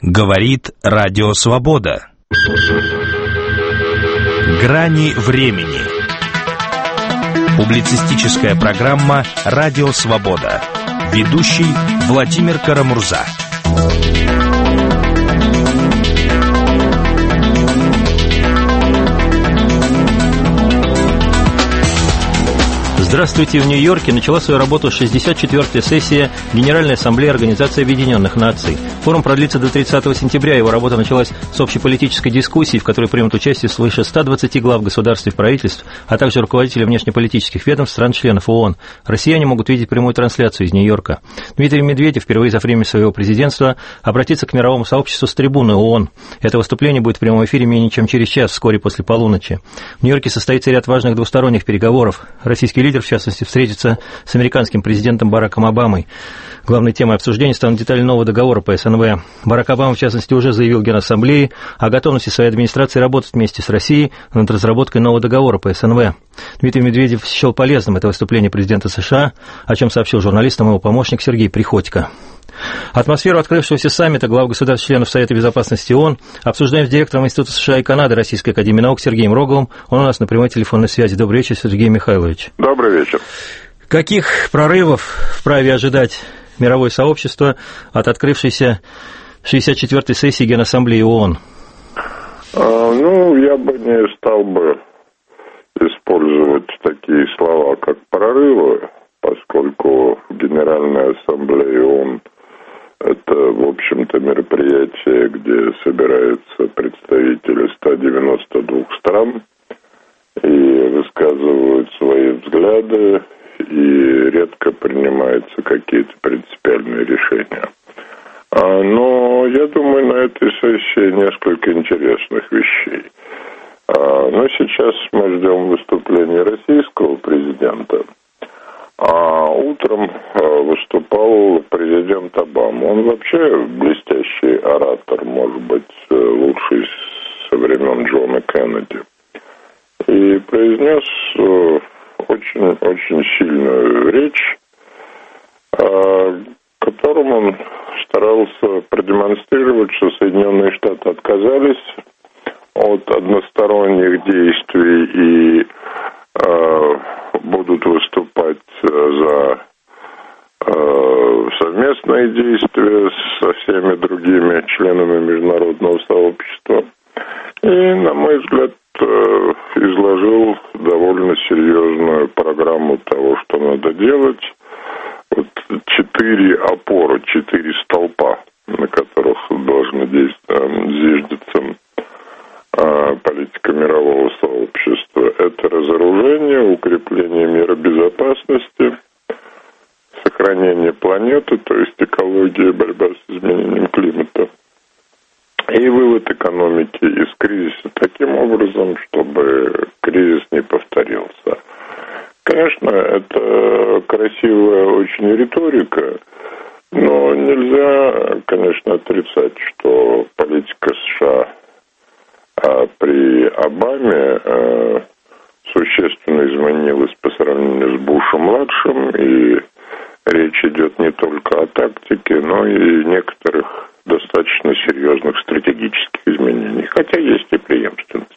Говорит Радио Свобода. Грани времени. Публицистическая программа «Радио Свобода». Ведущий Владимир Карамурза. Здравствуйте. В Нью-Йорке начала свою работу 64-я сессия Генеральной Ассамблеи Организации Объединенных Наций. Форум продлится до 30 сентября. Его работа началась с общеполитической дискуссии, в которой примут участие свыше 120 глав государств и правительств, а также руководители внешнеполитических ведомств стран-членов ООН. Россияне могут видеть прямую трансляцию из Нью-Йорка. Дмитрий Медведев впервые за время своего президентства обратится к мировому сообществу с трибуны ООН. Это выступление будет в прямом эфире менее чем через час, вскоре после полуночи. В Нью-Йорке состоится ряд важных двусторонних переговоров. Российский лидер, в частности, встретится с американским президентом Бараком Обамой. Главной темой обсуждения станут детали нового договора по СНВ. Барак Обама, в частности, уже заявил Генассамблее о готовности своей администрации работать вместе с Россией над разработкой нового договора по СНВ. Дмитрий Медведев счел полезным это выступление президента США, о чем сообщил журналистам его помощник Сергей Приходько. Атмосферу открывшегося саммита глав государств-членов Совета Безопасности ООН обсуждаем с директором Института США и Канады Российской академии наук Сергеем Роговым. Он у нас на прямой телефонной связи. Добрый вечер, Сергей Михайлович. Добрый вечер. Каких прорывов вправе ожидать мировое сообщество от открывшейся 64-й сессии Генассамблеи ООН? Я бы не стал бы использовать такие слова, как прорывы, поскольку Генеральная Ассамблея ООН – это, в общем-то, мероприятие, где собираются представители 192 стран и высказывают свои взгляды, и редко принимаются какие-то принципиальные решения. Но я думаю, на этой сессии несколько интересных вещей. Но сейчас мы ждем выступления российского президента. А утром выступал президент Обама. Он вообще блестящий оратор, может быть, лучший со времен Джона Кеннеди. И произнес очень сильную речь, которым он старался продемонстрировать, что Соединенные Штаты отказались от односторонних действий и будут выступать за совместные действия со всеми другими членами международного сообщества. И, на мой взгляд, изложил довольно серьезную программу того, что надо делать. 4 опоры, 4 столпа, на которых должны зиждаться политика мирового сообщества. Это разоружение, укрепление мира безопасности, сохранение планеты, то есть экология, борьба с изменением климата, и вывод экономики из кризиса таким образом, чтобы кризис не повторился. Конечно, это красивая очень риторика, но нельзя, конечно, отрицать, что политика США при Обаме существенно изменилась по сравнению с Бушем-младшим, и речь идет не только о тактике, но и некоторых достаточно серьезных стратегических изменений, хотя есть и преемственность.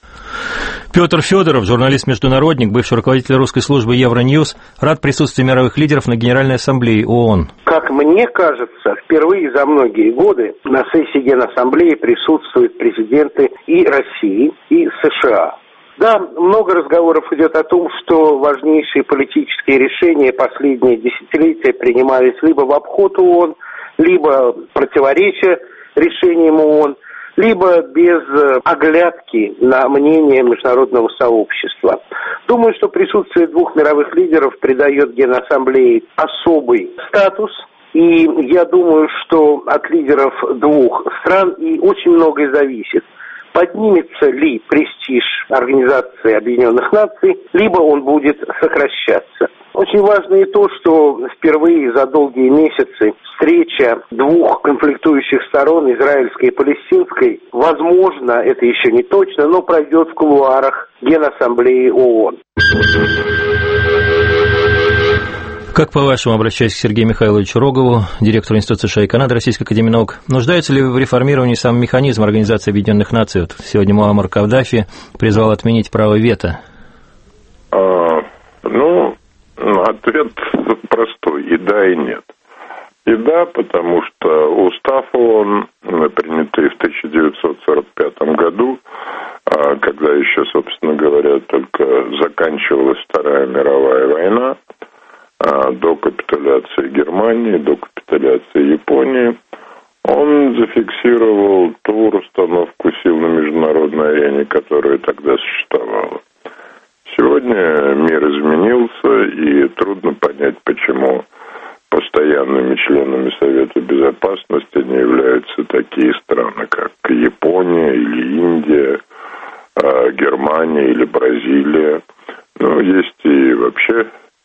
Петр Федоров, журналист-международник, бывший руководитель русской службы Евроньюз, рад присутствию мировых лидеров на Генеральной Ассамблее ООН. Как мне кажется, впервые за многие годы на сессии Генассамблеи присутствуют президенты и России, и США. Да, много разговоров идет о том, что важнейшие политические решения последние десятилетия принимались либо в обход ООН, либо противоречия решениям ООН, либо без оглядки на мнение международного сообщества. Думаю, что присутствие 2 мировых лидеров придает Генассамблее особый статус, и я думаю, что от лидеров 2 стран и очень многое зависит. Поднимется ли престиж Организации Объединенных Наций, либо он будет сокращаться. Очень важно и то, что впервые за долгие месяцы встреча 2 конфликтующих сторон, израильской и палестинской, возможно, это еще не точно, но пройдет в кулуарах Генассамблеи ООН. Как, по-вашему, обращаясь к Сергею Михайловичу Рогову, директору Института США и Канады Российской академии наук, нуждается ли в реформировании сам механизм Организации Объединенных Наций? Вот сегодня Муаммар Каддафи призвал отменить право вето. Ответ простой: и да, и нет. И да, потому что устав ООН, принятый в 1945 году, когда еще, собственно говоря, только заканчивалась Вторая мировая война, до капитуляции Германии, до капитуляции Японии, он зафиксировал ту расстановку сил на международной арене, которая тогда существовала. Сегодня мир изменился, и трудно понять, почему постоянными членами Совета Безопасности не являются такие страны, как Япония или Индия, Германия или Бразилия. Есть и вообще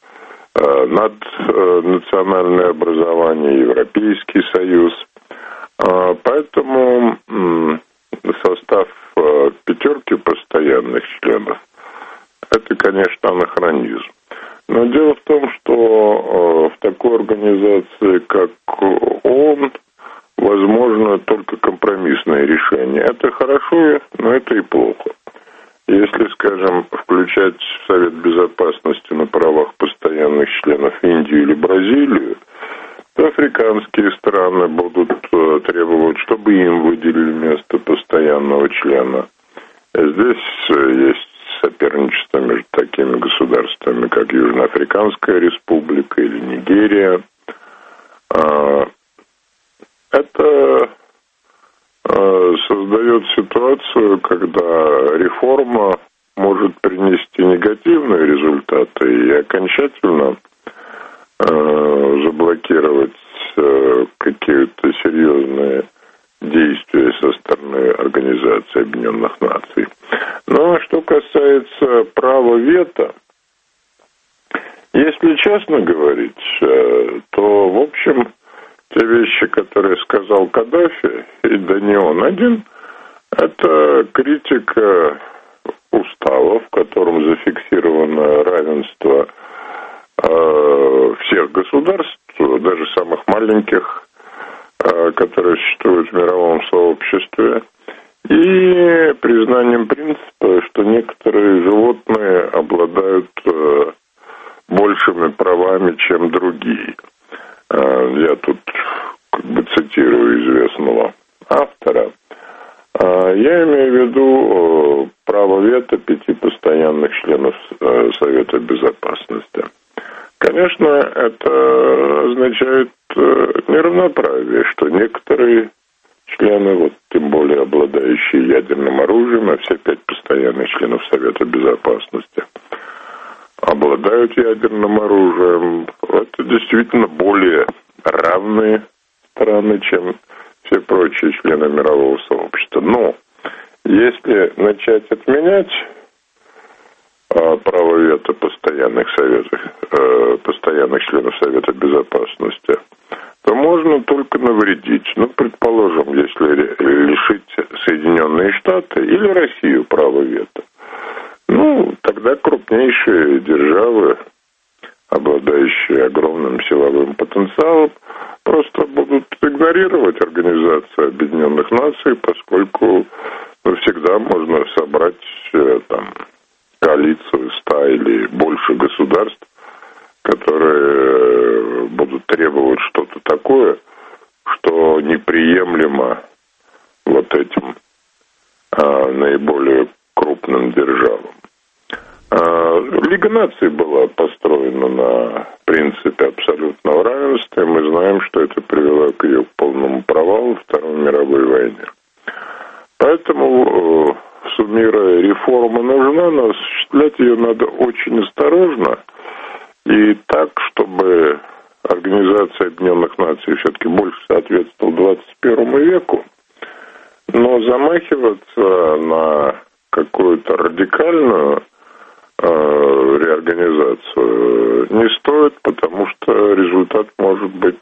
наднациональное образование, Европейский Союз. Поэтому состав пятерки постоянных членов — это, конечно, анахронизм. Но дело в том, что в такой организации, как ООН, возможно только компромиссное решение. Это хорошо, но это и плохо. Если, скажем, включать в Совет Безопасности на правах постоянных членов Индию или Бразилию, то африканские страны будут требовать, чтобы им выделили место постоянного члена. Здесь есть соперничество между такими государствами, как Южноафриканская республика или Нигерия. Это создает ситуацию, когда реформа может принести негативные результаты и окончательно заблокировать какие-то серьезные действия со стороны Организации Объединенных Наций. Но что касается права вето, если честно говорить, то, в общем, те вещи, которые сказал Каддафи, и да не он один, это критика устава, в котором зафиксировано равенство всех государств, даже самых маленьких, которые существуют в мировом сообществе, и признанием принципа, что некоторые животные обладают большими правами, чем другие. Я тут цитирую известного автора. Я имею в виду право вето 5 постоянных членов Совета Безопасности. Конечно, это означает неравноправие, что некоторые члены, тем более обладающие ядерным оружием, а все 5 постоянных членов Совета Безопасности обладают ядерным оружием. Это действительно более равные страны, чем все прочие члены мирового сообщества. Но если начать отменять право вето постоянных членов Совета Безопасности, то можно только навредить. Предположим, если лишить Соединенные Штаты или Россию права вето, тогда крупнейшие державы, обладающие огромным силовым потенциалом, просто будут игнорировать Организацию Объединенных Наций, поскольку всегда можно собрать коалицию 100 или больше государств, которые будут требовать что-то такое, что неприемлемо этим наиболее крупным державам. Лига наций была построена на принципе абсолютного равенства, и мы знаем, что это привело к ее полному провалу в Второй мировой войне. Поэтому, суммируя, реформа нужна, но осуществлять ее надо очень осторожно и так, чтобы Организация Объединенных Наций все-таки больше соответствовала 21 веку, но замахиваться на какую-то радикальную реорганизацию не стоит, потому что результат может быть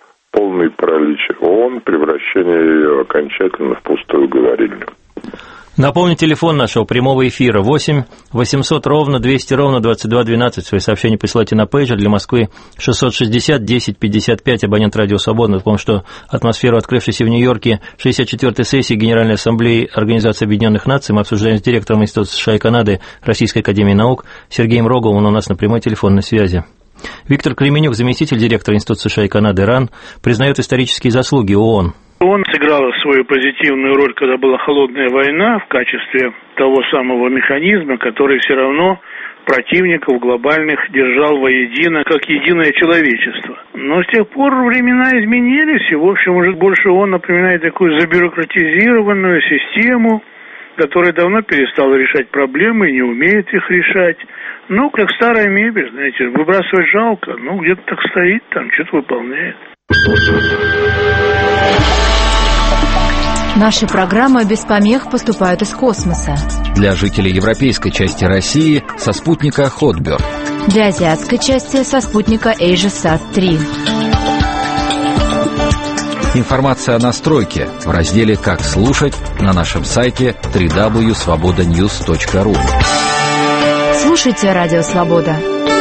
полный паралич ООН, превращение ее окончательно в пустую говорильню. Напомню, телефон нашего прямого эфира 8 800 ровно 200 ровно 2212. Свои сообщения присылайте на пейджер для Москвы 660 10 55. Абонент «Радио Свобода». Напомню, что атмосферу открывшейся в Нью-Йорке 64-й сессии Генеральной Ассамблеи Организации Объединенных Наций мы обсуждаем с директором Института США и Канады Российской Академии Наук Сергеем Роговым. Он у нас на прямой телефонной связи. Виктор Кременюк, заместитель директора Института США и Канады РАН, признает исторические заслуги ООН. Он сыграл свою позитивную роль, когда была холодная война, в качестве того самого механизма, который все равно противников глобальных держал воедино, как единое человечество. Но с тех пор времена изменились, и, в общем, уже больше он напоминает такую забюрократизированную систему, которая давно перестала решать проблемы и не умеет их решать. Ну, как старая мебель, знаете, выбрасывать жалко, где-то так стоит, там что-то выполняет. Наши программы без помех поступают из космоса. Для жителей европейской части России со спутника Hotbird. Для азиатской части со спутника AsiaSat-3. Информация о настройке в разделе «Как слушать» на нашем сайте www.svobodanews.ru. Слушайте «Радио Свобода».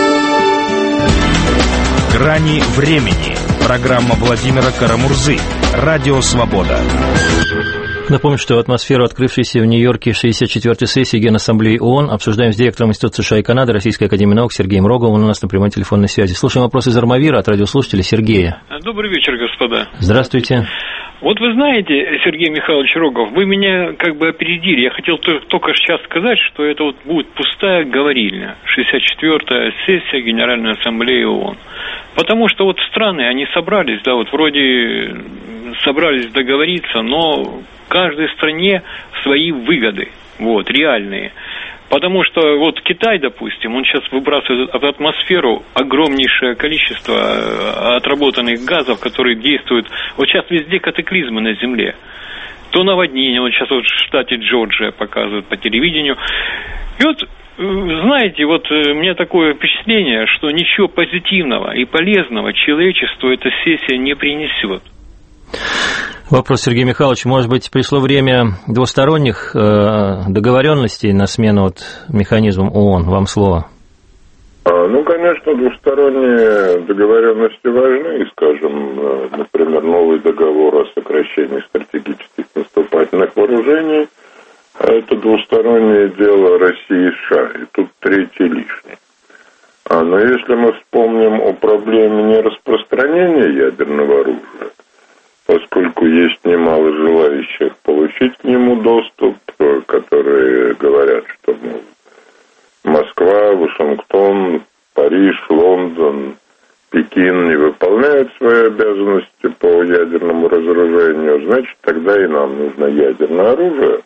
«Грани времени». Программа Владимира Карамурзы. «Радио Свобода». Напомню, что атмосферу открывшейся в Нью-Йорке 64-й сессии Генассамблеи ООН обсуждаем с директором Института США и Канады Российской Академии Наук Сергеем Роговым. Он у нас на прямой телефонной связи. Слушаем вопрос из Армавира от радиослушателя Сергея. Добрый вечер, господа. Здравствуйте. Вот вы знаете, Сергей Михайлович Рогов, вы меня как бы опередили. Я хотел только сейчас сказать, что это вот будет пустая говорильня. 64-я сессия Генеральной Ассамблеи ООН. Потому что вот страны, они собрались, да, вот вроде собрались договориться, но каждой стране свои выгоды, вот, реальные. Потому что вот Китай, допустим, он сейчас выбрасывает в атмосферу огромнейшее количество отработанных газов, которые действуют. Вот сейчас везде катаклизмы на Земле. То наводнение, вот сейчас вот в штате Джорджия показывают по телевидению. И вот, знаете, вот у меня такое впечатление, что ничего позитивного и полезного человечеству эта сессия не принесет. Вопрос, Сергей Михайлович, может быть, пришло время двусторонних договоренностей на смену механизмам ООН? Вам слово. Конечно, двусторонние договоренности важны, скажем, например, новый договор о сокращении стратегических наступательных вооружений. Это двустороннее дело России и США, и тут третий лишний. Но если мы вспомним о проблеме нераспространения ядерного оружия, поскольку есть немало желающих получить к нему доступ, которые говорят, что Москва, Вашингтон, Париж, Лондон, Пекин не выполняют свои обязанности по ядерному разоружению, значит, тогда и нам нужно ядерное оружие,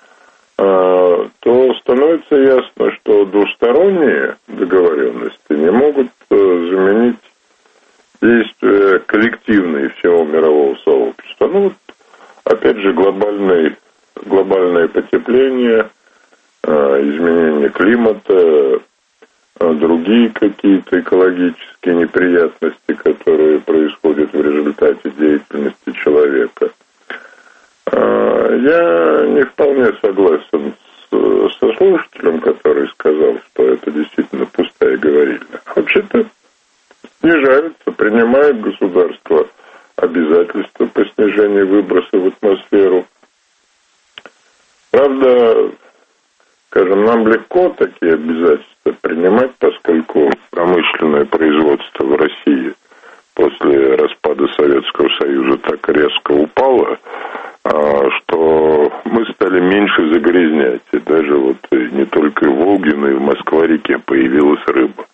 то становится ясно, что двусторонние договоренности не могут заменить действия коллективные всего мирового сообщества. Опять же, глобальное потепление, изменение климата, другие какие-то экологические неприятности, которые происходят в результате деятельности человека. Я не вполне согласен со слушателем, который сказал, что это действительно пустая говорильня. Вообще-то снижается, принимает государство обязательства по снижению выбросов в атмосферу. Правда, скажем, нам легко такие обязательства принимать, поскольку промышленное производство в России после распада Советского Союза так резко упало, что мы стали меньше загрязнять. И даже не только в Волге, но и в Москва-реке появилась рыба.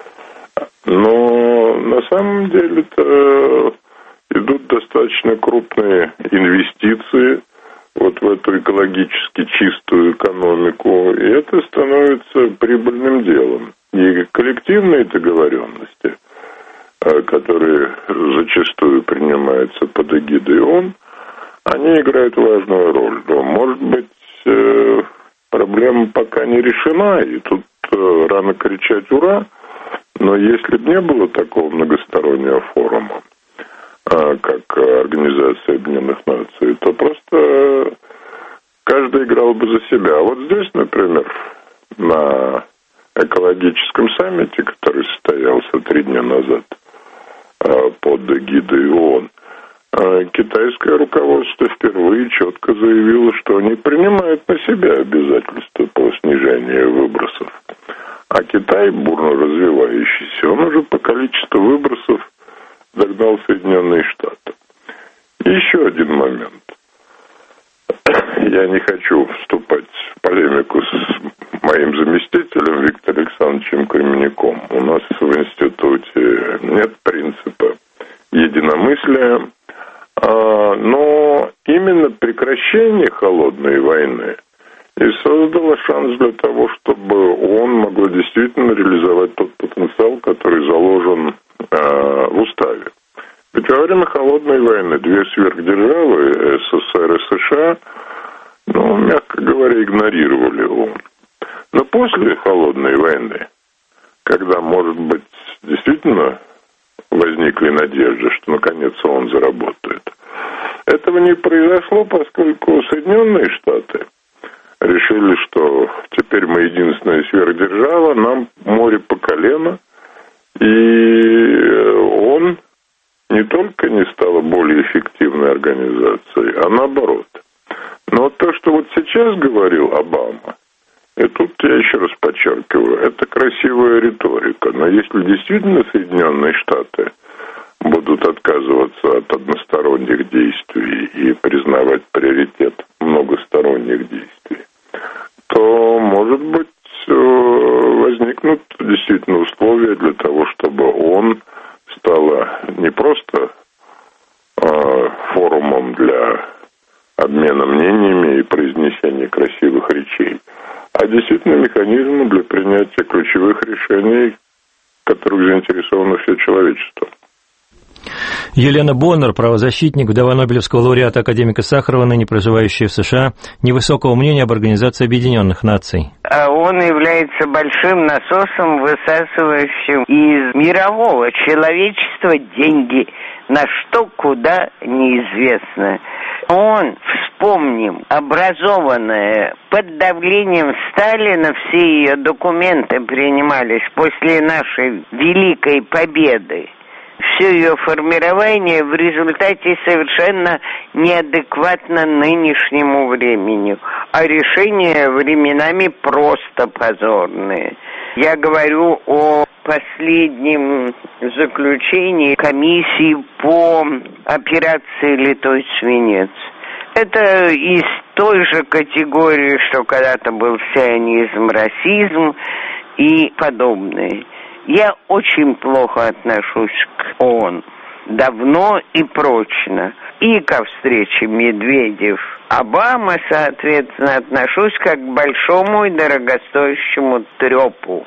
Но на самом деле-то идут достаточно крупные инвестиции в эту экологически чистую экономику, и это становится прибыльным делом. И коллективные договоренности, которые зачастую принимаются под эгидой ООН, они играют важную роль. Но, может быть, проблема пока не решена, и тут рано кричать «Ура!», но если бы не было такого многостороннего форума, как Организация Объединенных Наций, то просто каждый играл бы за себя. А вот здесь, например, на экологическом саммите, который состоялся 3 дня назад под эгидой ООН, китайское руководство впервые четко заявило, что они принимают на себя обязательства по снижению выбросов. А Китай, бурно развивающийся, он уже по количеству выбросов догнал Соединенные Штаты. И еще один момент. Я не хочу вступать в полемику с моим заместителем Виктором Александровичем Кременюком. У нас в институте нет принципа единомыслия, но именно прекращение холодной войны и создало шанс для того, чтобы ООН могла действительно реализовать тот потенциал, который заложен в уставе. Ведь во время холодной войны 2 сверхдержавы, СССР и США, мягко говоря, игнорировали ООН. Но после холодной войны, когда, может быть, действительно возникли надежды, что наконец ООН заработает, этого не произошло, поскольку Соединенные Штаты решили, что теперь мы единственная сверхдержава, нам море по колено, и ООН не только не стала более эффективной организацией, а наоборот. Но вот то, что вот сейчас говорил Обама, и тут я еще раз подчеркиваю, это красивая риторика. Но если действительно Соединенные Штаты будут отказываться от односторонних действий и признавать приоритет многосторонних действий, то, может быть, возникнут действительно условия для того, чтобы ООН стала не просто форумом для обмена мнениями и произнесения красивых речей, а действительно механизмом для принятия ключевых решений, в которых заинтересовано все человечество. Елена Боннер, правозащитник, вдова Нобелевского лауреата академика Сахарова, ныне проживающая в США, невысокого мнения об Организации Объединенных Наций. Он является большим насосом, высасывающим из мирового человечества деньги, на что, куда, неизвестно. Он, вспомним, образованная под давлением Сталина, все ее документы принимались после нашей великой победы. Все ее формирование в результате совершенно неадекватно нынешнему времени, а решения временами просто позорные. Я говорю о последнем заключении комиссии по операции «Литой свинец». Это из той же категории, что когда-то был сионизм, расизм и подобное. Я очень плохо отношусь к ООН. Давно и прочно. И ко встрече Медведев-Обама, соответственно, отношусь как к большому и дорогостоящему трепу.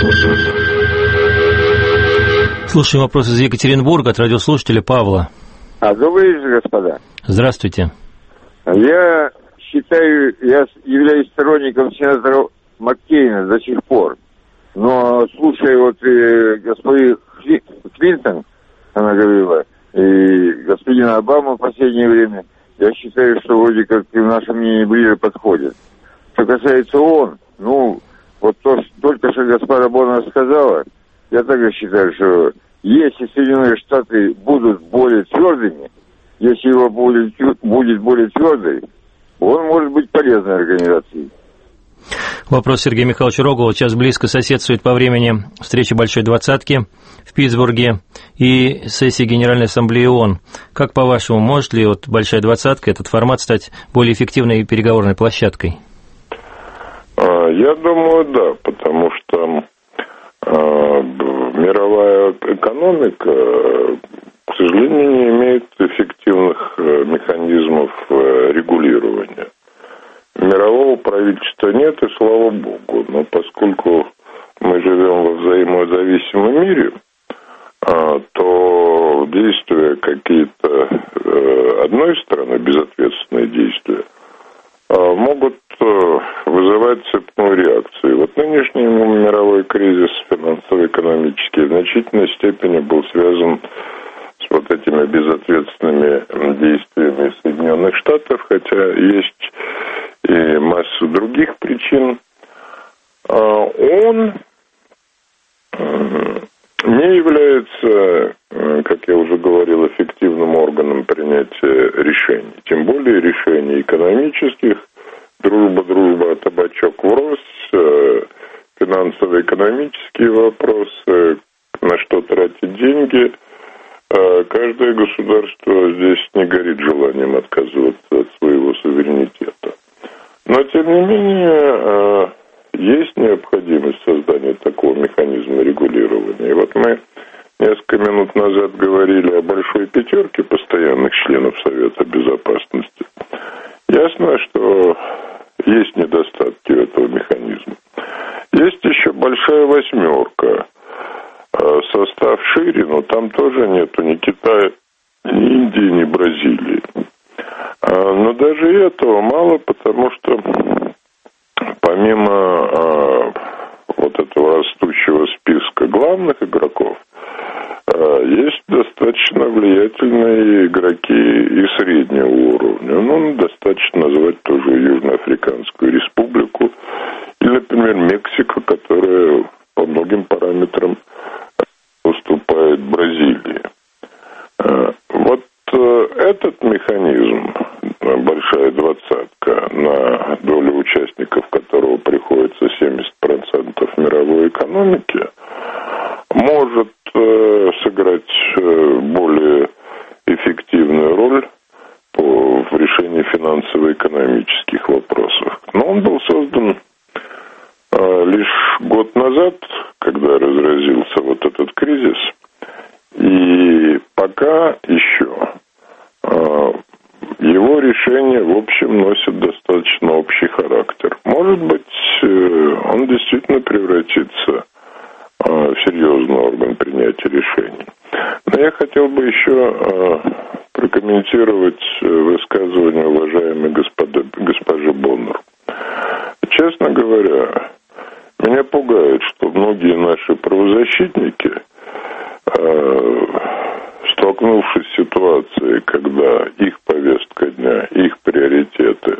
Слушаем вопрос из Екатеринбурга от радиослушателя Павла. Добрый вечер, господа. Здравствуйте. Я являюсь сторонником сенатора Маккейна до сих пор. Но слушая господи Клинтон, она говорила, и господина Обама в последнее время, я считаю, что вроде как в нашем мнении ближе подходит. Что касается ООН, вот то, что только что господа Боннер сказала, я также считаю, что если Соединенные Штаты будут более твердыми, если его будет более твердой, он может быть полезной организацией. Вопрос Сергея Михайловича Рогова. Сейчас близко соседствует по времени встреча Большой Двадцатки в Питтсбурге и сессия Генеральной Ассамблеи ООН. Как, по-вашему, может ли Большая Двадцатка, этот формат, стать более эффективной переговорной площадкой? Я думаю, да, потому что мировая экономика, к сожалению, не имеет эффективных механизмов регулирования. Мирового правительства нет, и слава богу. Но поскольку мы живем во взаимозависимом мире, то действия какие-то одной стороны, безответственные действия, могут вызывать цепную реакцию. Вот нынешний мировой кризис финансово-экономический в значительной степени был связан с вот этими безответственными действиями Соединенных Штатов, хотя есть и массу других причин, он не является, как я уже говорил, эффективным органом принятия решений. Тем более решений экономических, дружба, табачок врозь, финансово-экономические вопросы, на что тратить деньги. Каждое государство здесь не горит желанием отказываться от своего суверенитета. Но, тем не менее, есть необходимость создания такого механизма регулирования. И вот мы несколько минут назад говорили о большой пятерке постоянных членов Совета Безопасности. Ясно, что есть недостатки у этого механизма. Есть еще большая восьмерка. Состав шире, но там тоже нету ни Китая, ни Индии, ни Бразилии. Но даже этого мало, потому что помимо вот этого растущего списка главных игроков, есть достаточно влиятельные игроки и среднего уровня. Ну, достаточно назвать тоже Южноафриканскую республику или, например, Мексика, которая по многим параметрам уступает Бразилии. Вот этот механизм, большая двадцатка, на долю участников которого приходится 70% мировой экономики, может сыграть более эффективную роль в решении финансово-экономических вопросов. Но он был создан лишь год назад, когда разразился вот этот кризис, и пока еще его решения, в общем, носят достаточно общий характер. Может быть, он действительно превратится в серьезный орган принятия решений. Но я хотел бы еще прокомментировать высказывание уважаемой госпожи Боннер. Честно говоря, меня пугает, что многие наши правозащитники, столкнувшись с ситуацией, когда их повестка дня, их приоритеты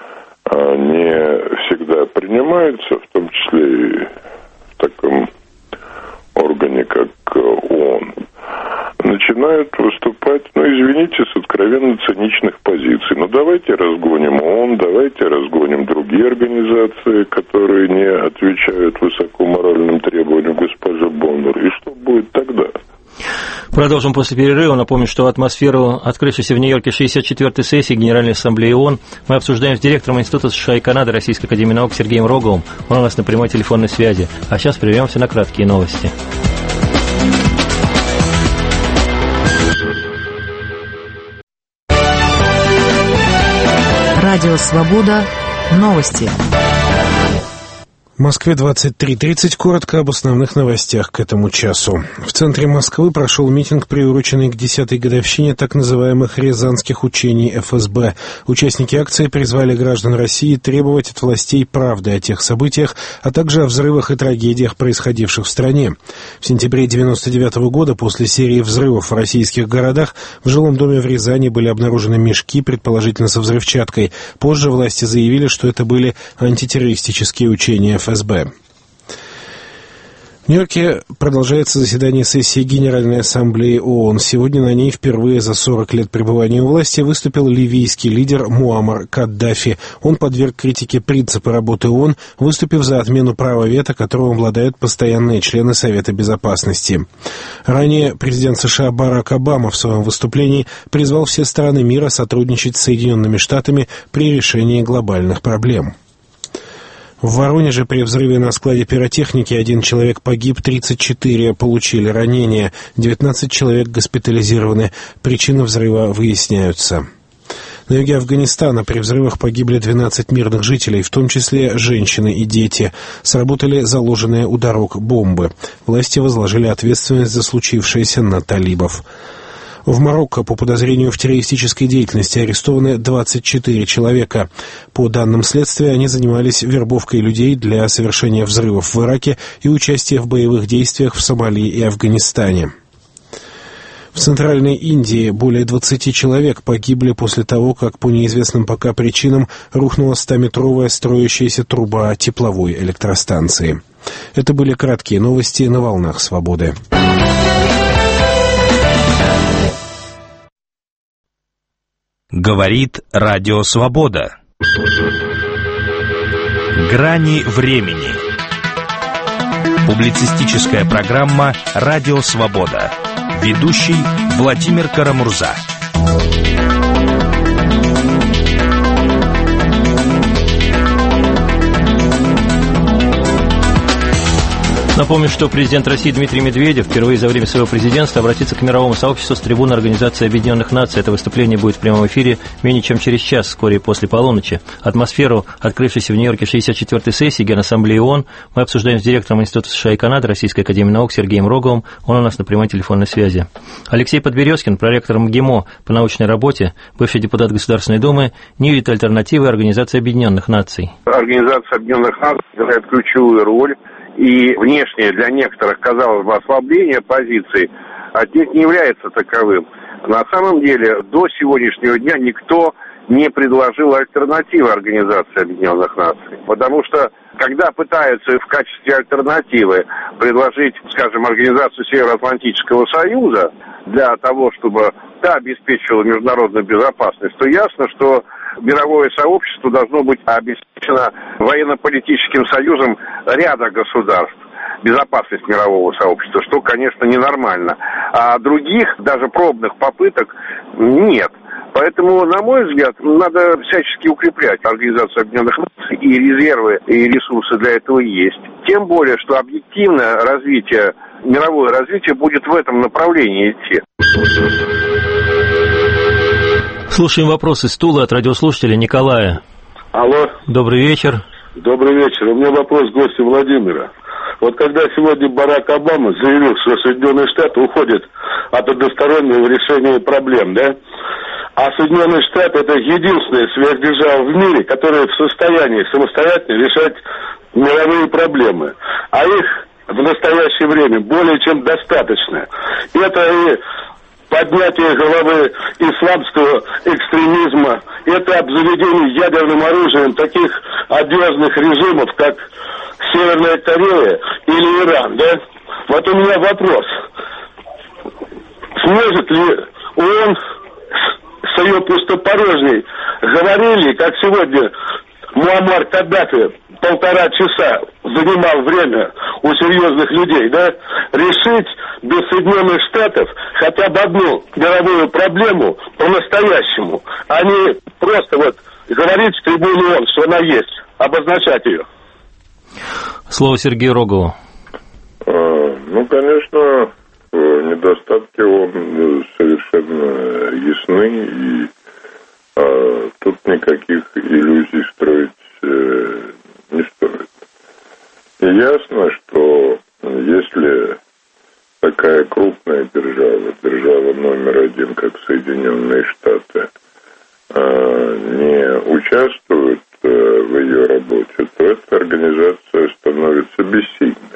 не всегда принимаются, в том числе и в таком органе, как ООН, начинают выступать, извините, с откровенно циничных позиций. Давайте разгоним ООН, давайте разгоним другие организации, которые не отвечают высокоморальным требованиям госпожи Боннер. И что будет тогда? Продолжим после перерыва. Напомню, что атмосферу открывшейся в Нью-Йорке 64-й сессии Генеральной Ассамблеи ООН мы обсуждаем с директором Института США и Канады Российской академии наук Сергеем Роговым. Он у нас на прямой телефонной связи. А сейчас прервемся на краткие новости. Радио «Свобода». Новости. В Москве 23:30. Коротко об основных новостях к этому часу. В центре Москвы прошел митинг, приуроченный к 10-й годовщине так называемых Рязанских учений ФСБ. Участники акции призвали граждан России требовать от властей правды о тех событиях, а также о взрывах и трагедиях, происходивших в стране. В сентябре 1999 года, после серии взрывов в российских городах, в жилом доме в Рязани были обнаружены мешки, предположительно со взрывчаткой. Позже власти заявили, что это были антитеррористические учения ФСБ. В Нью-Йорке продолжается заседание сессии Генеральной Ассамблеи ООН. Сегодня на ней впервые за 40 лет пребывания у власти выступил ливийский лидер Муаммар Каддафи. Он подверг критике принципы работы ООН, выступив за отмену права вето, которым обладают постоянные члены Совета Безопасности. Ранее президент США Барак Обама в своем выступлении призвал все страны мира сотрудничать с Соединенными Штатами при решении глобальных проблем. В Воронеже при взрыве на складе пиротехники 1 человек погиб, 34 получили ранения, 19 человек госпитализированы. Причины взрыва выясняются. На юге Афганистана при взрывах погибли 12 мирных жителей, в том числе женщины и дети. Сработали заложенные у дорог бомбы. Власти возложили ответственность за случившееся на талибов. В Марокко по подозрению в террористической деятельности арестованы 24 человека. По данным следствия, они занимались вербовкой людей для совершения взрывов в Ираке и участия в боевых действиях в Сомали и Афганистане. В Центральной Индии более 20 человек погибли после того, как по неизвестным пока причинам рухнула 100-метровая строящаяся труба тепловой электростанции. Это были краткие новости на «Волнах свободы». Говорит Радио Свобода. Грани времени. Публицистическая программа «Радио Свобода». Ведущий Владимир Карамурза. Напомню, что президент России Дмитрий Медведев впервые за время своего президентства обратится к мировому сообществу с трибуны Организации Объединенных Наций. Это выступление будет в прямом эфире менее чем через час, вскоре после полуночи. Атмосферу открывшейся в Нью-Йорке 64-й сессии Генассамблеи ООН мы обсуждаем с директором Института США и Канады Российской академии наук Сергеем Роговым. Он у нас на прямой телефонной связи. Алексей Подберезкин, проректор МГИМО по научной работе, бывший депутат Государственной Думы, не видит альтернативы Организации Объединенных Наций. Организация Объединенных Наций играет ключевую роль. И внешнее для некоторых, казалось бы, ослабление позиций отнюдь не является таковым. На самом деле, до сегодняшнего дня никто не предложил альтернативы Организации Объединенных Наций. Потому что, когда пытаются в качестве альтернативы предложить, скажем, Организацию Североатлантического Союза для того, чтобы та обеспечивала международную безопасность, то ясно, что мировое сообщество должно быть обеспечено военно-политическим союзом ряда государств. Безопасность мирового сообщества, что, конечно, ненормально. А других, даже пробных попыток нет. Поэтому, на мой взгляд, надо всячески укреплять Организацию Объединенных Наций, и резервы, и ресурсы для этого есть. Тем более, что объективное развитие, мировое развитие будет в этом направлении идти. Слушаем вопросы с Тулы от радиослушателя Николая. Алло. Добрый вечер. Добрый вечер. У меня вопрос к гостю Владимира. Вот когда сегодня Барак Обама заявил, что Соединенные Штаты уходят от одностороннего решения проблем, да? А Соединенные Штаты — это единственная сверхдержава в мире, которая в состоянии самостоятельно решать мировые проблемы. А их в настоящее время более чем достаточно. Это и поднятие головы исламского экстремизма, это обзаведение ядерным оружием таких одиозных режимов, как Северная Корея или Иран, да? Вот у меня вопрос. Сможет ли ООН с ее пустопорожней, говорили, как сегодня Муаммар Каддафи 1,5 часа занимал время у серьезных людей, да, решить без Соединенных Штатов хотя бы одну мировую проблему по-настоящему, а не просто вот говорить в трибуне ООН, что она есть, обозначать ее. Слово Сергею Рогову. Ну, конечно, недостатки ООН совершенно ясны, и тут никаких иллюзий строить не стоит. И ясно, что если такая крупная держава номер один, как Соединенные Штаты, не участвует в ее работе, то эта организация становится бессильной.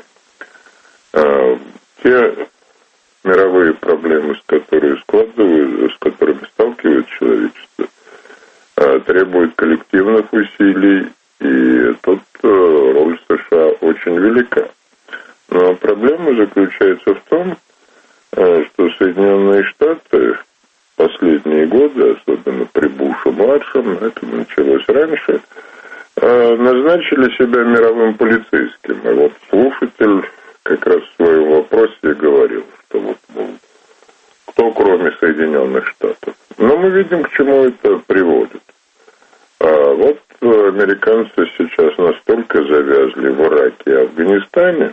Те мировые проблемы, с которыми сталкивается человечество, требуют коллективных усилий, и тут роль США очень велика. Но проблема заключается в том, что Соединенные Штаты в последние годы, особенно при Буше-младшем, это началось раньше, назначили себя мировым полицейским. И вот слушатель как раз в своем вопросе говорил, что вот, мол, кто кроме Соединенных Штатов. Но мы видим, к чему это приводит. Вот американцы сейчас настолько завязли в Ираке и Афганистане,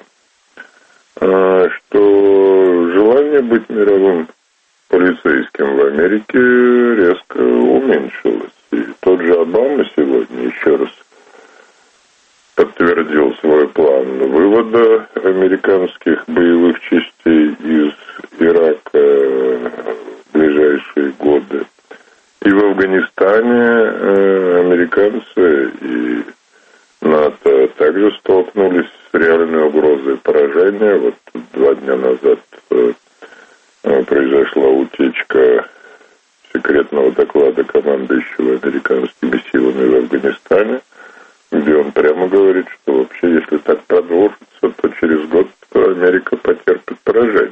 что желание быть мировым полицейским в Америке резко уменьшилось. И тот же Обама сегодня еще раз подтвердил свой план вывода американских боевых частей из Ирака в ближайшие годы. И в Афганистане американцы и НАТО также столкнулись с реальной угрозой поражения. Вот 2 дня назад произошла произошла утечка секретного доклада командующего американскими силами в Афганистане, где он прямо говорит, что вообще, если так продолжится, то через год Америка потерпит поражение.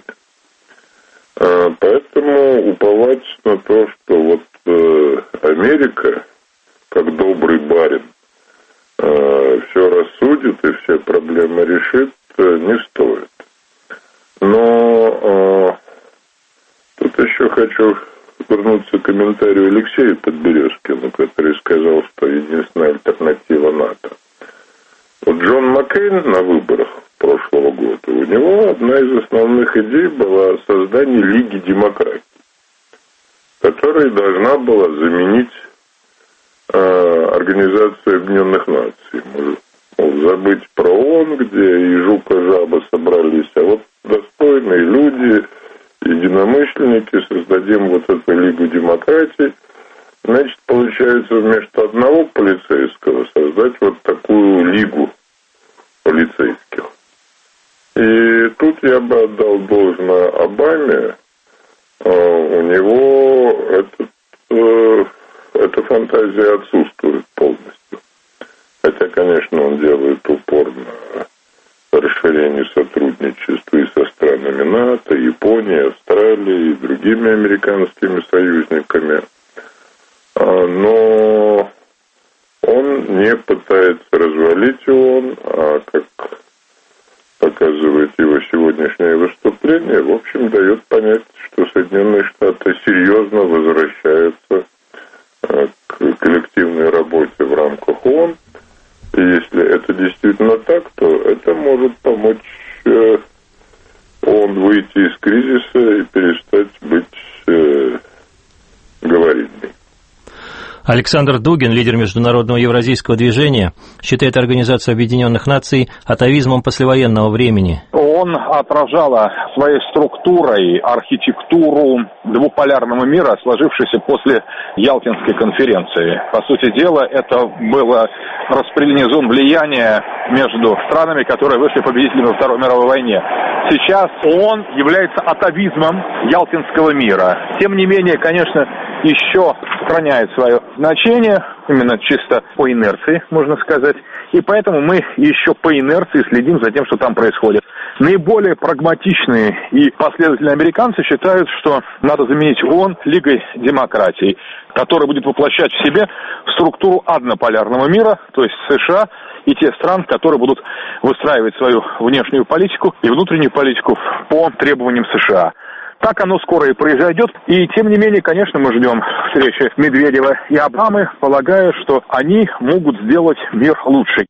Поэтому уповать на то, что вот Америка, как добрый барин, все рассудит и все проблемы решит, не стоит. Но тут еще хочу вернуться к комментарию Алексея Подберезкина, который сказал, что единственная альтернатива НАТО. Вот Джон Маккейн на выборах прошлого года, у него одна из основных идей была создание Лиги демократий, которая должна была заменить Организацию Объединенных Наций. Мол, забыть про ООН, где и жук, и жаба собрались, а вот достойные люди, единомышленники, создадим вот эту Лигу демократий. Значит, получается, вместо одного полицейского создать вот такую лигу полицейских. И тут я бы отдал должное Обаме. У него эта фантазия отсутствует полностью. Хотя, конечно, он делает упор на расширение сотрудничества и со странами НАТО, Японией, Австралией и другими американскими союзниками. Но он не пытается развалить ООН, а, как показывает его сегодняшнее выступление, в общем, дает понять, что Соединенные Штаты серьезно возвращаются к коллективной работе в рамках ООН. И если это действительно так, то это может помочь ООН выйти из кризиса и перестать быть говорильной. Александр Дугин, лидер международного евразийского движения, считает Организацию Объединенных Наций атавизмом послевоенного времени. ООН отражала своей структурой архитектуру двуполярного мира, сложившейся после Ялтинской конференции. По сути дела, это было распределение зон влияния между странами, которые вышли победителями во Второй мировой войне. Сейчас ООН является атавизмом Ялтинского мира. Тем не менее, конечно, еще сохраняет свое значение, именно чисто по инерции, можно сказать. И поэтому мы еще по инерции следим за тем, что там происходит. Наиболее прагматичные и последовательные американцы считают, что надо заменить ООН Лигой демократий, которая будет воплощать в себе структуру однополярного мира, то есть США и те страны, которые будут выстраивать свою внешнюю политику и внутреннюю политику по требованиям США. Так оно скоро и произойдет. И тем не менее, конечно, мы ждем встречи Медведева и Обамы, полагая, что они могут сделать мир лучше.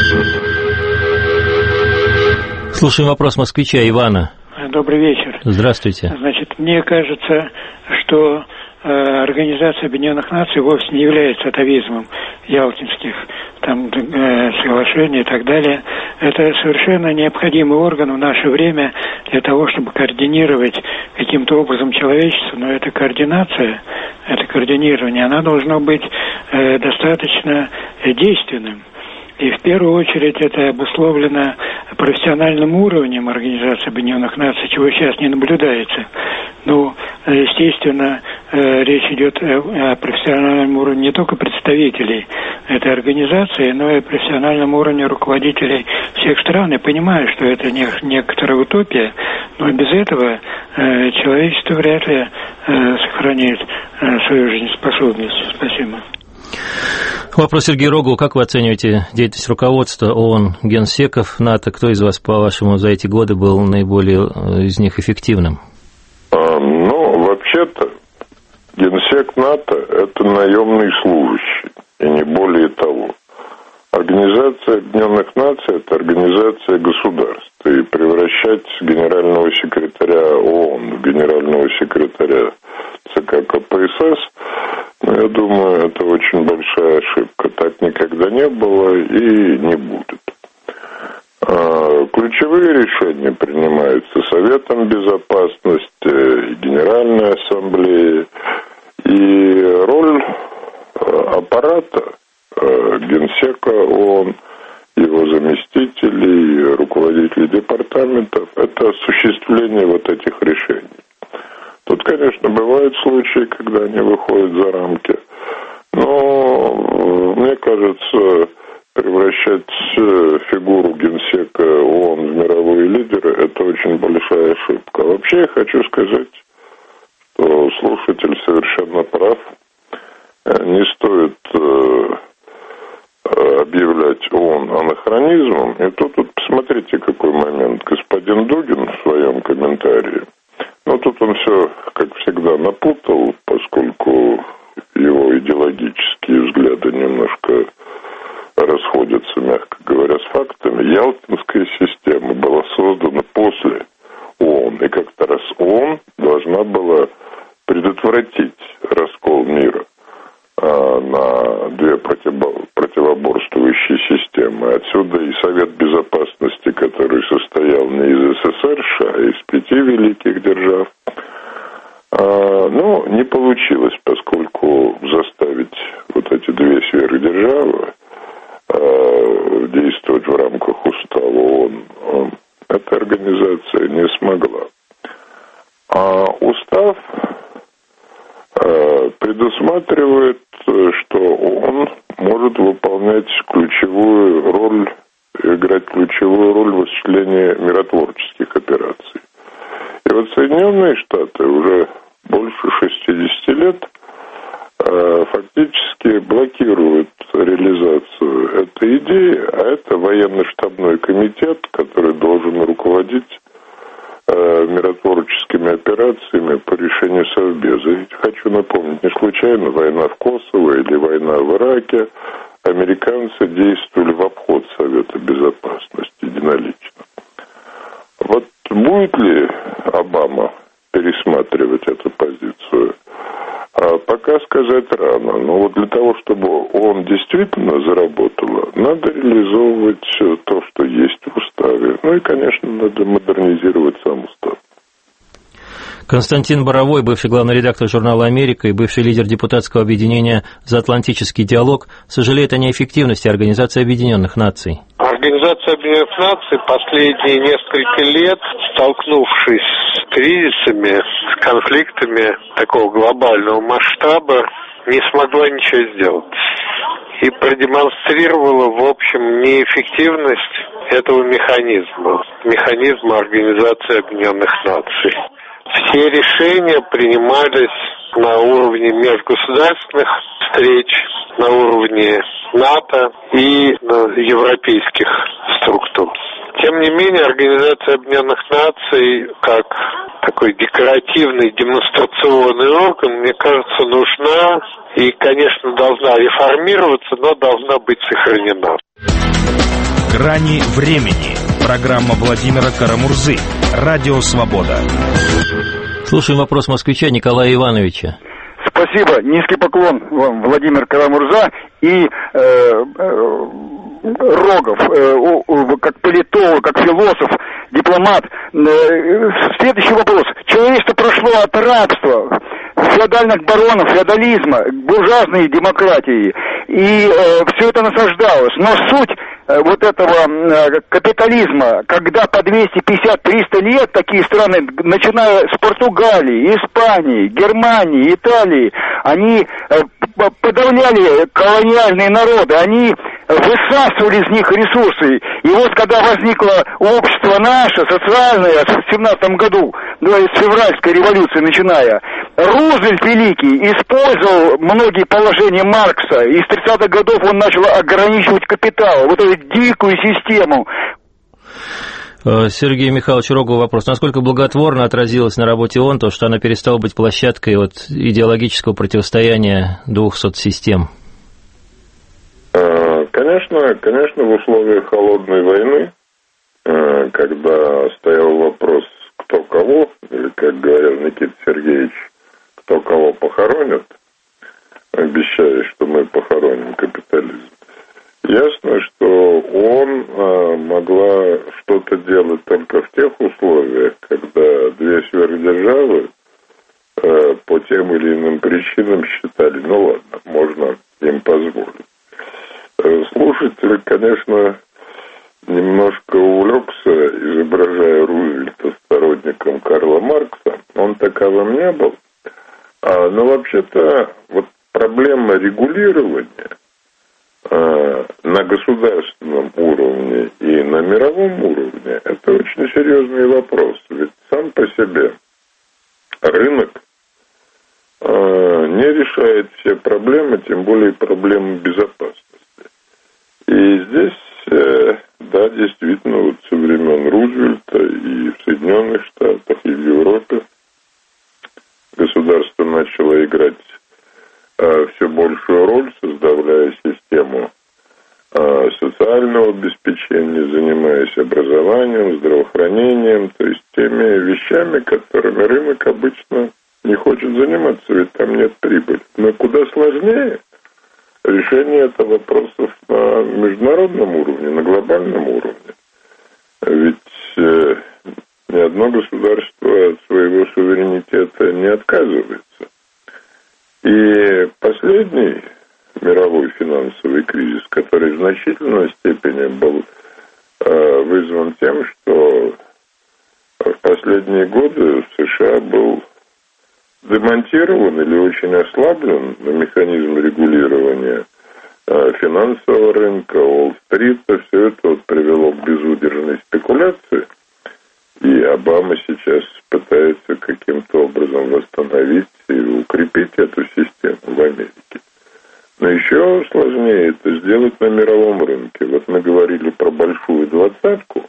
Слушаем вопрос москвича Ивана. Добрый вечер. Здравствуйте. Значит, мне кажется, что Организация Объединенных Наций вовсе не является атавизмом ялтинских соглашений и так далее. Это совершенно необходимый орган в наше время для того, чтобы координировать каким-то образом человечество, но эта координация, это координирование, она должна быть достаточно действенным. И в первую очередь это обусловлено профессиональным уровнем Организации Объединенных Наций, чего сейчас не наблюдается. Ну, естественно, речь идет о профессиональном уровне не только представителей этой организации, но и о профессиональном уровне руководителей всех стран. И понимаю, что это некоторая утопия, но без этого человечество вряд ли сохранит свою жизнеспособность. Спасибо. Вопрос Сергею Рогову. Как вы оцениваете деятельность руководства ООН, генсеков НАТО? Кто из вас, по-вашему, за эти годы был наиболее из них эффективным? Вообще-то, генсек НАТО – это наемный служащий, и не более того. Организация Объединенных Наций – это организация государств, и превращать генерального секретаря ООН в генерального секретаря ЦК КПСС, я думаю, это очень большая ошибка. Так никогда не было и не будет. Ключевые решения принимаются Советом Безопасности, Генеральной Ассамблеей, и роль аппарата Генсека ООН, его заместителей, руководителей департаментов – это осуществление вот этих решений. Тут, конечно, бывают случаи, когда они выходят за рамки. Но, мне кажется, превращать фигуру генсека ООН в мировые лидеры – это очень большая ошибка. Вообще, я хочу сказать, что слушатель совершенно прав. Не стоит объявлять ООН анахронизмом. И тут посмотрите, какой момент. Господин Дугин в своем комментарии, тут он все, как всегда, напутал, поскольку его идеологические взгляды немножко расходятся, мягко говоря, с фактами. Ялтинская система была создана после ООН. И как-то раз ООН должна была предотвратить раскол мира на две противоборствующие системы. Отсюда и Совет Безопасности, который состоял не из СССР, а из 5 великих держав. Не получилось, поскольку заставить вот эти две сверхдержавы действовать в рамках устава ООН эта организация не смогла. А устав предусматривает, что ООН может выполнять играть ключевую роль в осуществлении миротворческих операций. И вот Соединенные Штаты уже больше 60 лет фактически блокируют реализацию этой идеи, а это военно-штабной комитет, который должен руководить миротворческими операциями по решению Совбеза. И хочу напомнить, не случайно война в Косово или война в Ираке, американцы действовали в обход Совета Безопасности единолично. Вот будет ли Обама пересматривать эту позицию? Пока сказать рано. Но вот для того, чтобы он действительно заработала, надо реализовывать то, что есть в уставе. И, конечно, надо модернизировать сам устав. Константин Боровой, бывший главный редактор журнала «Америка» и бывший лидер депутатского объединения «За Атлантический диалог», сожалеет о неэффективности Организации Объединенных Наций. Организация Объединенных Наций последние несколько лет, столкнувшись с кризисами, с конфликтами такого глобального масштаба, не смогла ничего сделать. И продемонстрировала, в общем, неэффективность этого механизма Организации Объединенных Наций. Все решения принимались на уровне межгосударственных встреч, на уровне НАТО и европейских структур. Тем не менее, Организация Объединенных Наций, как такой декоративный демонстрационный орган, мне кажется, нужна и, конечно, должна реформироваться, но должна быть сохранена. «Грани времени». Программа Владимира Карамурзы. Радио «Свобода». Слушаем вопрос москвича Николая Ивановича. Спасибо. Низкий поклон вам, Владимир Карамурза. И Рогов, как политолог, как философ, дипломат. Следующий вопрос. Человечество прошло от рабства, феодальных баронов, феодализма, буржуазной демократии. И все это насаждалось. Но суть вот этого капитализма, когда по 250-300 лет такие страны, начиная с Португалии, Испании, Германии, Италии, они подавляли колониальные народы, они высасывали из них ресурсы. И вот когда возникло общество наше, социальное, в 17 году, с февральской революции начиная, Рузвельт Великий использовал многие положения Маркса, и с 30-х годов он начал ограничивать капитал, вот эту дикую систему. Сергей Михайлович Рогов вопрос. Насколько благотворно отразилось на работе ООН то, что она перестала быть площадкой идеологического противостояния двух соцсистем? Конечно, в условиях холодной войны, когда стоял вопрос, кто кого, или, как говорил Никита Сергеевич, кто кого похоронит, обещая, что мы похороним капитализм, ясно, что ООН могла что-то делать только в тех условиях, когда две сверхдержавы по тем или иным причинам считали, ладно, можно им позволить. Слушатель, конечно, немножко увлекся, изображая Рузвельта сторонником Карла Маркса. Он таковым таковым не был. Но вообще-то вот проблема регулирования на государственном уровне и на мировом уровне — это очень серьезный вопрос. Ведь сам по себе рынок не решает все проблемы, тем более проблемы безопасности. И здесь, да, действительно, вот со времен Рузвельта и в Соединенных Штатах, и в Европе государство начало играть все большую роль, создавая систему социального обеспечения, занимаясь образованием, здравоохранением, то есть теми вещами, которыми рынок обычно не хочет заниматься, ведь там нет прибыли. Но куда сложнее решение этого вопросов на международном уровне, на глобальном уровне. Ведь ни одно государство от своего суверенитета не отказывается. И последний мировой финансовый кризис, который в значительной степени был вызван тем, что в последние годы в США был демонтирован или очень ослаблен механизм регулирования финансового рынка, Уолл-стрита. Все это вот привело к безудержной спекуляции. И Обама сейчас пытается каким-то образом восстановить и укрепить эту систему в Америке. Но еще сложнее это сделать на мировом рынке. Вот мы говорили про большую двадцатку.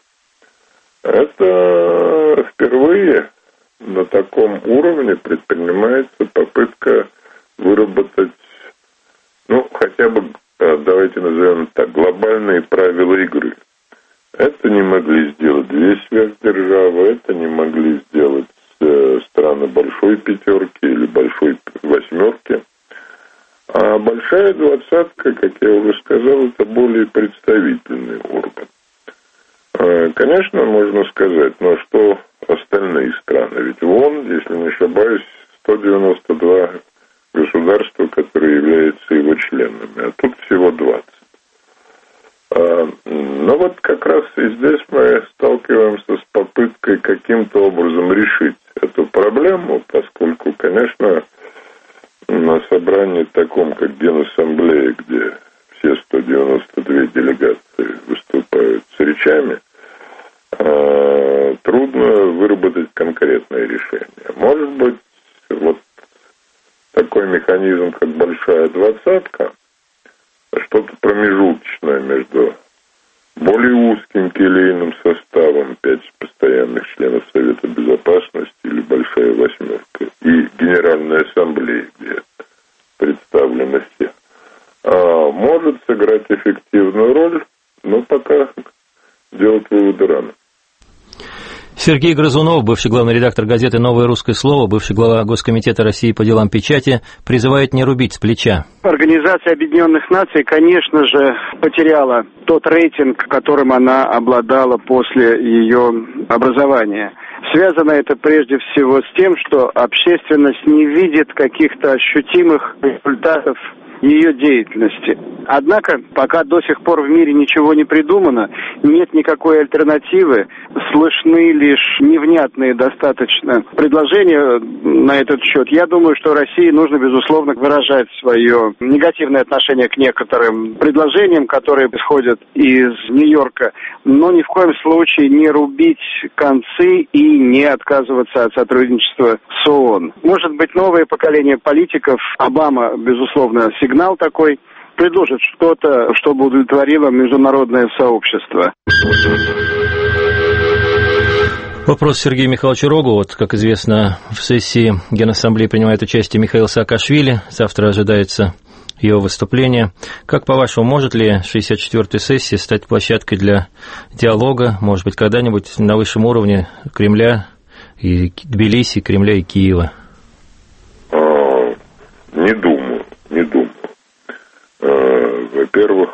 Это впервые на таком уровне предпринимается попытка выработать, ну, хотя бы, давайте назовем так, глобальные правила игры. Это не могли сделать две сверхдержавы, это не могли сделать страны большой пятерки или большой восьмерки. А большая двадцатка, как я уже сказал, это более представительный орган. Конечно, можно сказать, но что остальные страны? Ведь в ООН, если не ошибаюсь, 192 государства, которые являются его членами, а тут всего 20. Но вот как раз и здесь мы сталкиваемся с попыткой каким-то образом решить эту проблему, поскольку, конечно, на собрании таком, как Генассамблея, где все 192 делегации выступают с речами, трудно выработать конкретное решение. Может быть, вот такой механизм, как большая двадцатка, что-то промежуточное между более узким келейным составом, 5 постоянных членов Совета Безопасности или большая восьмерка, и Генеральной Ассамблеи, где представлены все, может сыграть эффективную роль, но пока делать выводы рано. Сергей Грызунов, бывший главный редактор газеты «Новое русское слово», бывший глава Госкомитета России по делам печати, призывает не рубить с плеча. Организация Объединенных Наций, конечно же, потеряла тот рейтинг, которым она обладала после ее образования. Связано это прежде всего с тем, что общественность не видит каких-то ощутимых результатов ее деятельности. Однако, пока до сих пор в мире ничего не придумано, нет никакой альтернативы, слышны лишь невнятные достаточно предложения на этот счет. Я думаю, что России нужно, безусловно, выражать свое негативное отношение к некоторым предложениям, которые исходят из Нью-Йорка, но ни в коем случае не рубить концы и не отказываться от сотрудничества с ООН. Может быть, новое поколение политиков, Обама, безусловно, сигнал такой, предложит что-то, чтобы удовлетворило международное сообщество. Вопрос Сергею Михайловичу Рогу. Вот, как известно, в сессии Генассамблеи принимает участие Михаил Саакашвили. Завтра ожидается его выступление. Как, по-вашему, может ли 64-я сессия стать площадкой для диалога, может быть, когда-нибудь на высшем уровне Кремля и Тбилиси, Кремля и Киева? Не думаю. Во-первых,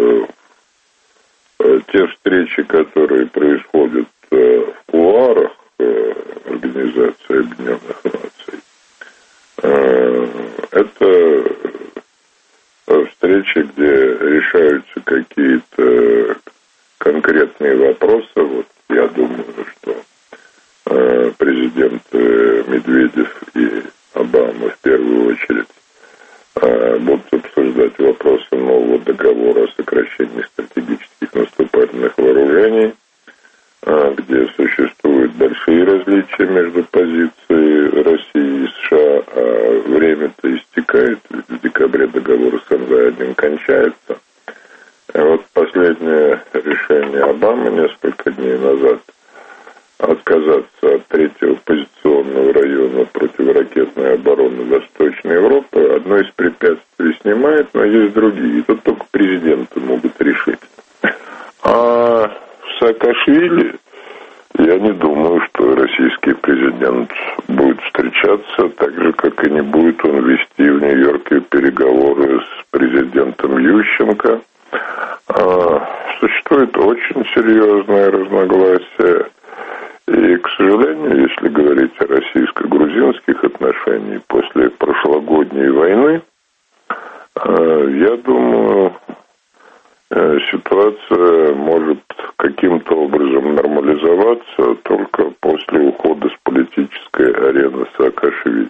те встречи, которые происходят в кулуарах Организации Объединенных Наций, это встречи, где решаются какие-то конкретные вопросы. Вот я думаю, что президент Медведев Медведев и Обама в первую очередь будут обсуждать вопросы нового договора о сокращении стратегических наступательных вооружений, где существуют большие различия между позицией России и США, а время-то истекает, в декабре договор СНВ-1 кончается. Вот последнее решение Обамы несколько дней назад отказаться от третьего позиционного района противоракетной обороны Восточной Европы одно из препятствий снимает, но есть другие. И тут только президенты могут решить. А Саакашвили, я не думаю, что российский президент будет встречаться, так же, как и не будет он вести в Нью-Йорке переговоры с президентом Ющенко. Существует очень серьезное разногласие. И, к сожалению, если говорить о российско-грузинских отношениях после прошлогодней войны, я думаю, ситуация может каким-то образом нормализоваться только после ухода с политической арены Саакашвили.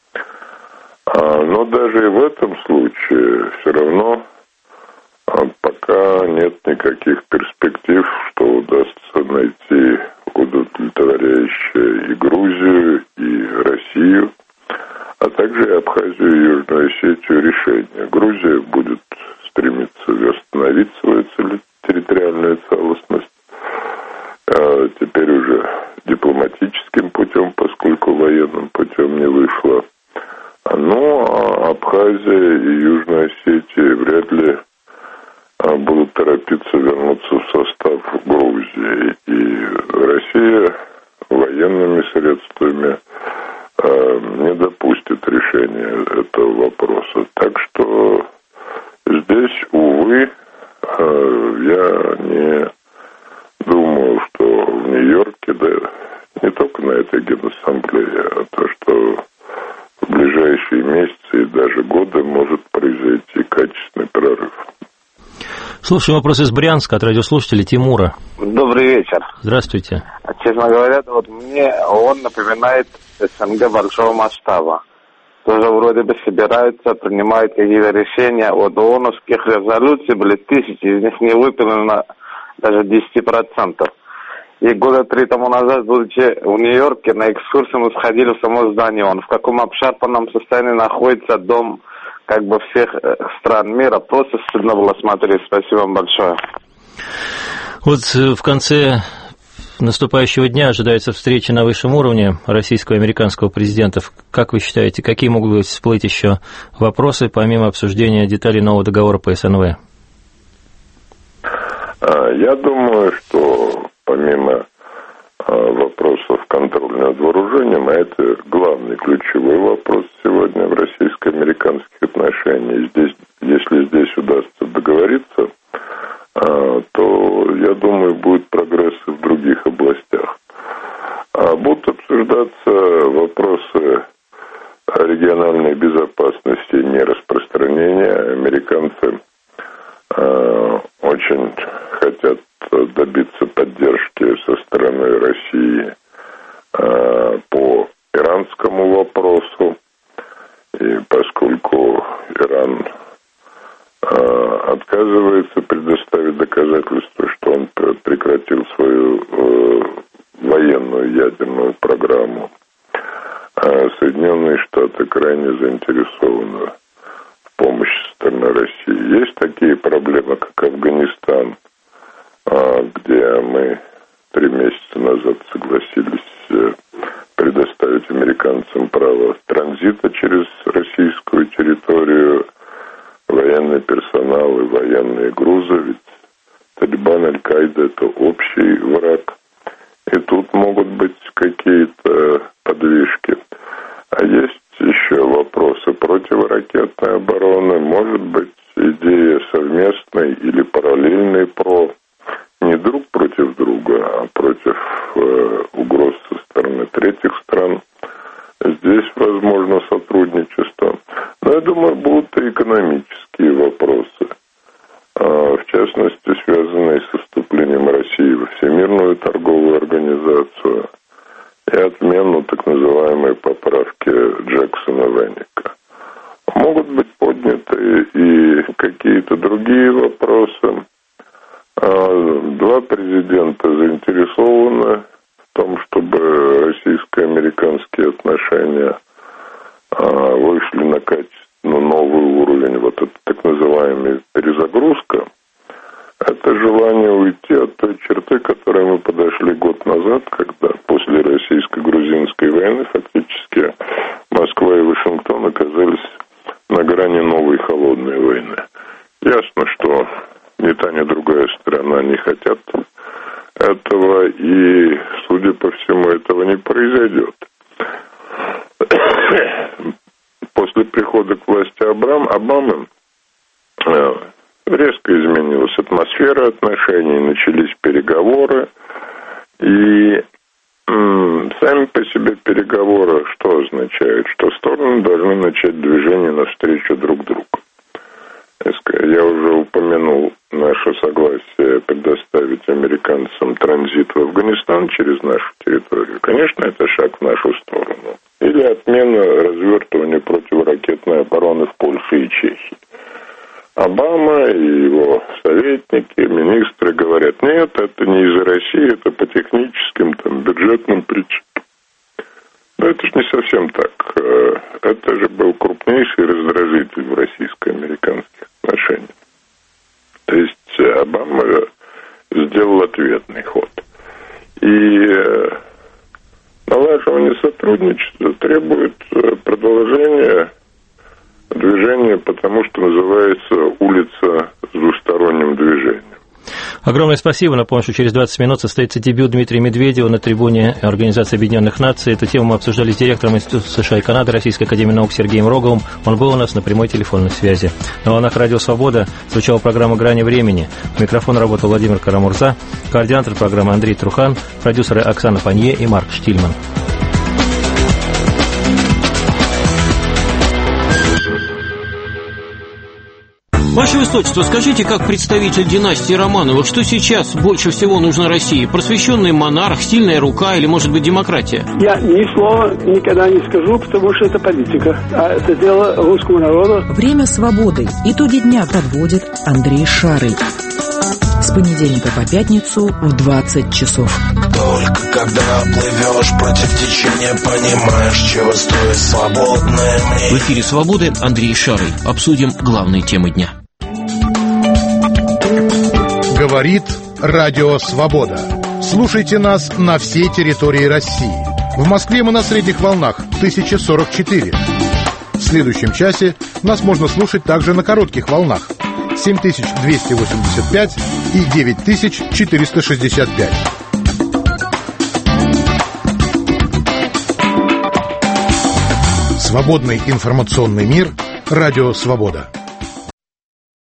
Но даже и в этом случае все равно пока нет никаких перспектив, что удастся найти удовлетворяющее и Грузию, и Россию, а также и Абхазию и Южную Осетию решение. Грузия будет стремиться восстановить свою территориальную целостность, теперь уже дипломатическим путем, поскольку военным путем не вышло. Но Абхазия и Южная Осетия вряд ли будут торопиться вернуться в состав Грузии. И Россия военными средствами не допустит решения этого вопроса. Так что здесь, увы, я не думаю, что в Нью-Йорке, да не только на этой Генассамблее, а то, что в ближайшие месяцы и даже годы может произойти качественный прорыв. Слушаем вопрос из Брянска от радиослушателя Тимура. Добрый вечер. Здравствуйте. Честно говоря, вот мне он напоминает СНГ большого масштаба. Тоже вроде бы собираются, принимают какие-то решения. Вот ООНовских резолюций были тысячи, из них не выполнено даже 10%. И года 3 тому назад, будучи в Нью-Йорке, на экскурсии мы сходили в само здание ООН. В каком обшарпанном состоянии находится дом как бы всех стран мира. Просто стыдно было смотреть. Спасибо вам большое. Вот в конце наступающего дня ожидается встреча на высшем уровне российского и американского президентов. Как вы считаете, какие могут быть всплыть еще вопросы, помимо обсуждения деталей нового договора по СНВ? Я думаю, что помимо вопросов контроля над вооружением, а это главный ключевой вопрос сегодня в российско-американских отношениях. Если здесь удастся договориться, то, я думаю, будет прогресс и в других областях. Будут обсуждаться вопросы региональной безопасности и нераспространения. Американцы очень хотят добиться поддержки со стороны России по иранскому вопросу. И поскольку Иран отказывается предоставить доказательства, что он прекратил свою военную ядерную программу, Соединенные Штаты крайне заинтересованы в помощи со стороны России. Есть такие проблемы, как Афганистан, где мы 3 месяца назад согласились предоставить американцам право транзита через российскую территорию, военный персонал и военные грузы, ведь Талибан, Аль-Каида – это общий враг. И тут могут быть какие-то подвижки. А есть еще вопросы противоракетной обороны, может быть, идея совместной или параллельной не друг против друга, а против угроз со стороны третьих стран. Здесь возможно сотрудничество. Но я думаю, будут и экономические вопросы. В частности, связанные со вступлением России во Всемирную торговую организацию и отмену так называемые поправки Джексона-Веника. Могут быть подняты и какие-то другие вопросы. Два президента заинтересованы в том, чтобы российско-американские отношения вышли на качественно новый уровень. Вот это так называемая перезагрузка. Это желание уйти от той черты, к которой мы подошли год назад, когда после российско-грузинской войны фактически Москва и Вашингтон оказались на грани новой холодной войны. Ясно, что ни та, ни другая сторона не хотят этого, и, судя по всему, этого не произойдет. После прихода к власти Обамы резко изменилась атмосфера отношений, начались переговоры, и сами по себе переговоры что означают? Что стороны должны начать движение навстречу друг другу. Я уже упомянул наше согласие предоставить американцам транзит в Афганистан через нашу территорию. Конечно, это шаг в нашу сторону. Или отмена развертывания противоракетной обороны в Польше и Чехии. Обама и его советники, министры говорят, нет, это не из-за России, это по техническим, бюджетным причинам. Но это же не совсем так. Это же был крупнейший раздражитель в российско-американских отношениях. То есть Обама сделал ответный ход. И налаживание сотрудничества требует продолжения движения, потому что называется улица с двусторонним движением. Огромное спасибо. Напомню, что через 20 минут состоится дебют Дмитрия Медведева на трибуне Организации Объединенных Наций. Эту тему мы обсуждали с директором Института США и Канады Российской академии наук Сергеем Роговым. Он был у нас на прямой телефонной связи. На волнах Радио Свобода звучала программа «Грани времени». У микрофона работал Владимир Карамурза, координатор программы Андрей Трухан, продюсеры Оксана Панье и Марк Штильман. Ваше Высочество, скажите, как представитель династии Романовых, что сейчас больше всего нужно России? Просвещенный монарх, сильная рука или, может быть, демократия? Я ни слова никогда не скажу, потому что это политика. А это дело русского народа. Время свободы. Итоги дня подводит Андрей Шарый. С понедельника по пятницу в 20 часов. Только когда плывешь против течения, понимаешь, чего стоит свободное мнение. В эфире «Свободы» Андрей Шарый. Обсудим главные темы дня. Говорит Радио Свобода. Слушайте нас на всей территории России. В Москве мы на средних волнах 1044. В следующем часе нас можно слушать также на коротких волнах 7285 и 9465. Свободный информационный мир. Радио Свобода.